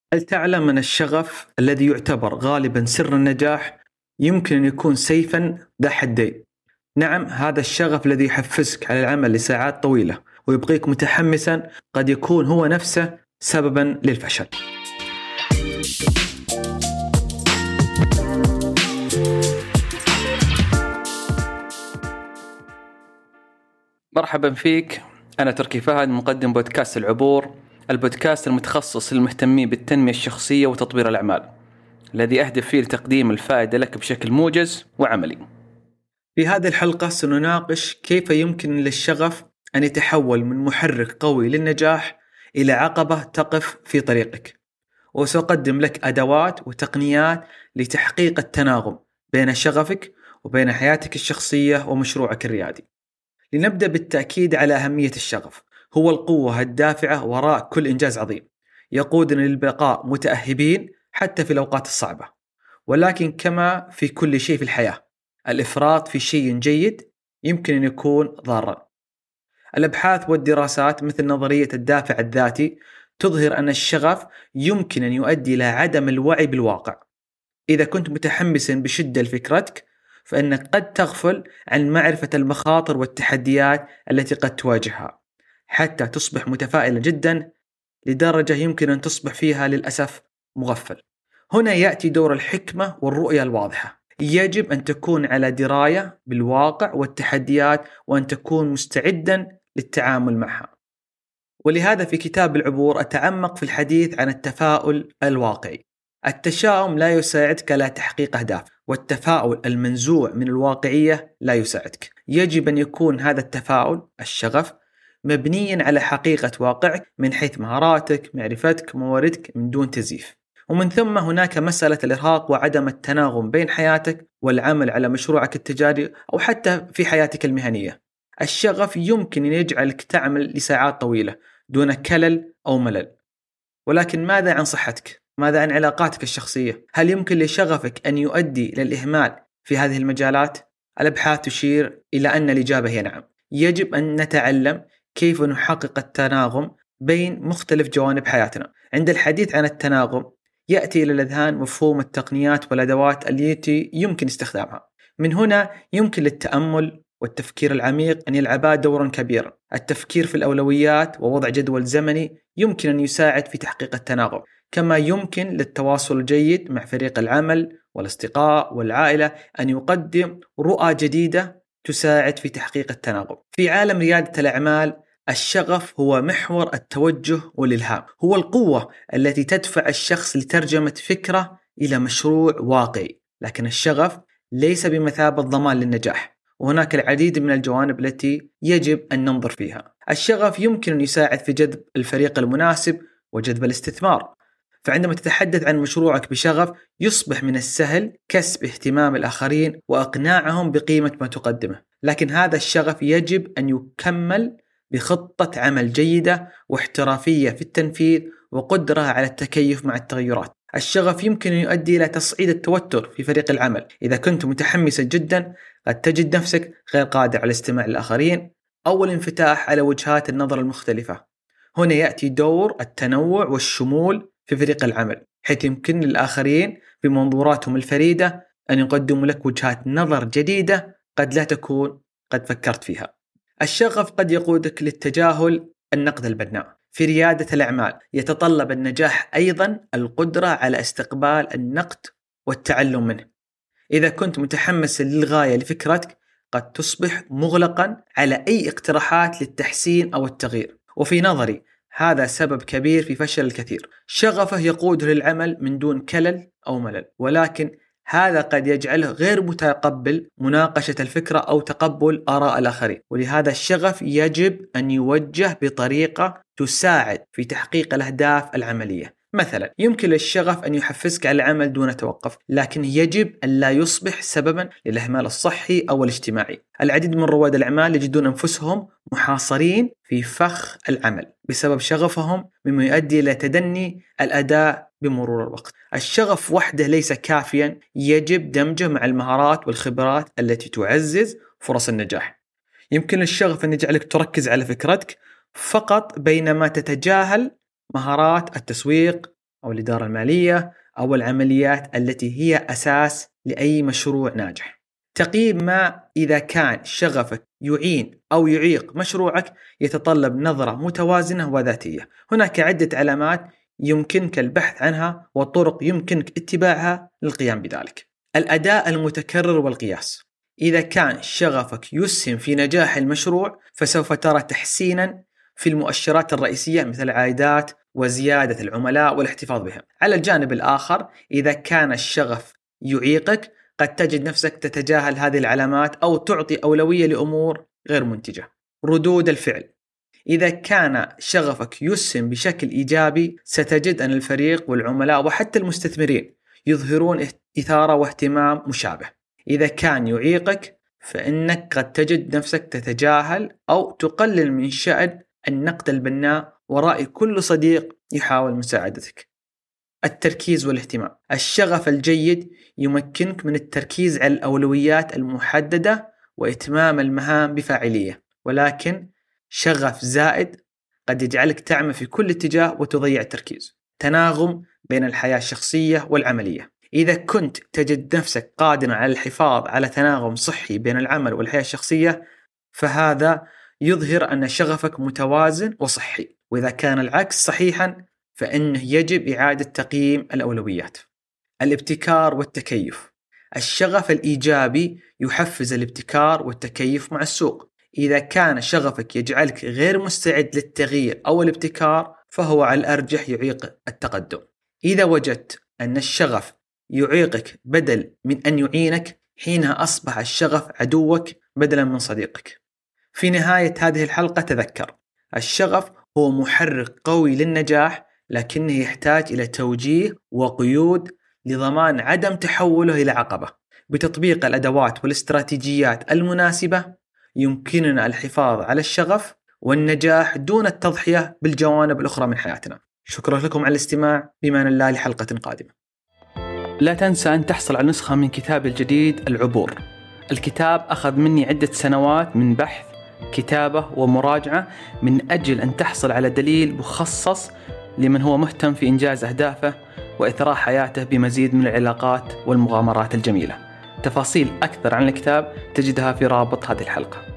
هل تعلم أن الشغف الذي يعتبر غالبا سر النجاح يمكن أن يكون سيفا ذا حدين؟ نعم، هذا الشغف الذي يحفزك على العمل لساعات طويلة ويبقيك متحمسا قد يكون هو نفسه سببا للفشل. مرحبا فيك، أنا تركي فهد، مقدم بودكاست العبور، البودكاست المتخصص للمهتمين بالتنمية الشخصية وتطوير الأعمال، الذي أهدف فيه لتقديم الفائدة لك بشكل موجز وعملي. في هذه الحلقة سنناقش كيف يمكن للشغف أن يتحول من محرك قوي للنجاح إلى عقبة تقف في طريقك، وسأقدم لك أدوات وتقنيات لتحقيق التناغم بين شغفك وبين حياتك الشخصية ومشروعك الريادي. لنبدأ بالتأكيد على أهمية الشغف. هو القوة الدافعة وراء كل إنجاز عظيم، يقودنا للبقاء متأهبين حتى في الأوقات الصعبة. ولكن كما في كل شيء في الحياة، الإفراط في شيء جيد يمكن أن يكون ضارا. الأبحاث والدراسات مثل نظرية الدافع الذاتي تظهر أن الشغف يمكن أن يؤدي إلى عدم الوعي بالواقع. إذا كنت متحمسا بشدة لفكرتك، فإنك قد تغفل عن معرفة المخاطر والتحديات التي قد تواجهها، حتى تصبح متفائلا جدا لدرجة يمكن أن تصبح فيها للأسف مغفل. هنا يأتي دور الحكمة والرؤية الواضحة. يجب أن تكون على دراية بالواقع والتحديات، وأن تكون مستعدا للتعامل معها. ولهذا في كتاب العبور أتعمق في الحديث عن التفاؤل الواقعي. التشاؤم لا يساعدك على تحقيق أهداف، والتفاؤل المنزوع من الواقعية لا يساعدك. يجب أن يكون هذا التفاؤل، الشغف، مبنيا على حقيقة واقعك من حيث مهاراتك، معرفتك، مواردك، من دون تزييف. ومن ثم هناك مسألة الإرهاق وعدم التناغم بين حياتك والعمل على مشروعك التجاري أو حتى في حياتك المهنية. الشغف يمكن أن يجعلك تعمل لساعات طويلة دون كلل أو ملل، ولكن ماذا عن صحتك؟ ماذا عن علاقاتك الشخصية؟ هل يمكن لشغفك أن يؤدي إلى الإهمال في هذه المجالات؟ الأبحاث تشير إلى أن الإجابة هي نعم. يجب أن نتعلم كيف نحقق التناغم بين مختلف جوانب حياتنا. عند الحديث عن التناغم يأتي إلى الأذهان مفهوم التقنيات والأدوات التي يمكن استخدامها. من هنا يمكن للتأمل والتفكير العميق أن يلعبا دورا كبيرا. التفكير في الأولويات ووضع جدول زمني يمكن أن يساعد في تحقيق التناغم، كما يمكن للتواصل الجيد مع فريق العمل والأصدقاء والعائلة أن يقدم رؤى جديدة تساعد في تحقيق التناغم. في عالم ريادة الأعمال، الشغف هو محور التوجه والإلهام. هو القوة التي تدفع الشخص لترجمة فكرة إلى مشروع واقعي. لكن الشغف ليس بمثابة ضمان للنجاح، وهناك العديد من الجوانب التي يجب أن ننظر فيها. الشغف يمكن أن يساعد في جذب الفريق المناسب وجذب الاستثمار. فعندما تتحدث عن مشروعك بشغف، يصبح من السهل كسب اهتمام الآخرين وإقناعهم بقيمة ما تقدمه. لكن هذا الشغف يجب أن يكمل بخطة عمل جيدة واحترافية في التنفيذ وقدرة على التكيف مع التغيرات. الشغف يمكن أن يؤدي إلى تصعيد التوتر في فريق العمل. إذا كنت متحمسا جدا، قد تجد نفسك غير قادر على الاستماع للآخرين أو الانفتاح على وجهات النظر المختلفة. هنا يأتي دور التنوع والشمول في فريق العمل، حيث يمكن للآخرين بمنظوراتهم الفريدة أن يقدموا لك وجهات نظر جديدة قد لا تكون قد فكرت فيها. الشغف قد يقودك للتجاهل النقد البناء. في ريادة الأعمال يتطلب النجاح أيضا القدرة على استقبال النقد والتعلم منه. إذا كنت متحمس للغاية لفكرتك، قد تصبح مغلقا على أي اقتراحات للتحسين أو التغيير. وفي نظري هذا سبب كبير في فشل الكثير. شغفه يقوده للعمل من دون كلل أو ملل، ولكن هذا قد يجعله غير متقبل مناقشة الفكرة أو تقبل آراء الآخرين. ولهذا الشغف يجب أن يوجه بطريقة تساعد في تحقيق الأهداف العملية. مثلا يمكن للشغف أن يحفزك على العمل دون توقف، لكن يجب أن لا يصبح سببا للإهمال الصحي أو الاجتماعي. العديد من رواد الأعمال يجدون أنفسهم محاصرين في فخ العمل بسبب شغفهم، مما يؤدي إلى تدني الأداء بمرور الوقت. الشغف وحده ليس كافيا، يجب دمجه مع المهارات والخبرات التي تعزز فرص النجاح. يمكن الشغف أن يجعلك تركز على فكرتك فقط، بينما تتجاهل مهارات التسويق أو الإدارة المالية أو العمليات التي هي أساس لأي مشروع ناجح. تقييم ما إذا كان شغفك يعين أو يعيق مشروعك يتطلب نظرة متوازنة وذاتية. هناك عدة علامات يمكنك البحث عنها وطرق يمكنك اتباعها للقيام بذلك. الأداء المتكرر والقياس. إذا كان شغفك يسهم في نجاح المشروع فسوف ترى تحسينا في المؤشرات الرئيسية مثل العائدات وزيادة العملاء والاحتفاظ بهم. على الجانب الآخر إذا كان الشغف يعيقك قد تجد نفسك تتجاهل هذه العلامات أو تعطي أولوية لأمور غير منتجة. ردود الفعل. إذا كان شغفك يسهم بشكل إيجابي ستجد أن الفريق والعملاء وحتى المستثمرين يظهرون إثارة واهتمام مشابه. إذا كان يعيقك فإنك قد تجد نفسك تتجاهل أو تقلل من شأن النقد البناء ورأي كل صديق يحاول مساعدتك. التركيز والاهتمام. الشغف الجيد يمكنك من التركيز على الأولويات المحددة وإتمام المهام بفاعلية، ولكن شغف زائد قد يجعلك تعمل في كل اتجاه وتضيع التركيز. تناغم بين الحياة الشخصية والعملية. إذا كنت تجد نفسك قادرا على الحفاظ على تناغم صحي بين العمل والحياة الشخصية فهذا يظهر أن شغفك متوازن وصحي، وإذا كان العكس صحيحا فإنه يجب إعادة تقييم الأولويات. الابتكار والتكيف. الشغف الإيجابي يحفز الابتكار والتكيف مع السوق. إذا كان شغفك يجعلك غير مستعد للتغيير أو الابتكار فهو على الأرجح يعيق التقدم. إذا وجدت أن الشغف يعيقك بدل من أن يعينك حينها أصبح الشغف عدوك بدلا من صديقك. في نهاية هذه الحلقة تذكر الشغف هو محرك قوي للنجاح، لكنه يحتاج إلى توجيه وقيود لضمان عدم تحوله إلى عقبة. بتطبيق الأدوات والاستراتيجيات المناسبة يمكننا الحفاظ على الشغف والنجاح دون التضحية بالجوانب الأخرى من حياتنا. شكرا لكم على الاستماع، بما أن الله لحلقة قادمة. لا تنسى أن تحصل على نسخة من كتابي الجديد العبور. الكتاب أخذ مني عدة سنوات من بحث، كتابة ومراجعة من أجل أن تحصل على دليل مخصص لمن هو مهتم في إنجاز أهدافه وإثراء حياته بمزيد من العلاقات والمغامرات الجميلة. تفاصيل أكثر عن الكتاب تجدها في رابط هذه الحلقة.